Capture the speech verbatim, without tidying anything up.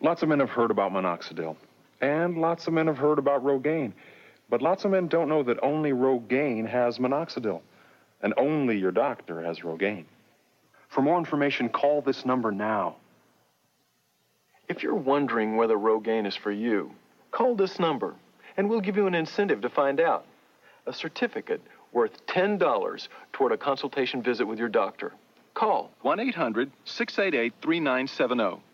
Lots of men have heard about minoxidil, and lots of men have heard about Rogaine. But lots of men don't know that only Rogaine has minoxidil, and only your doctor has Rogaine. For more information, call this number now. If you're wondering whether Rogaine is for you, call this number, and we'll give you an incentive to find out. A certificate worth ten dollars toward a consultation visit with your doctor. Call one eight hundred, six eight eight, three nine seven zero.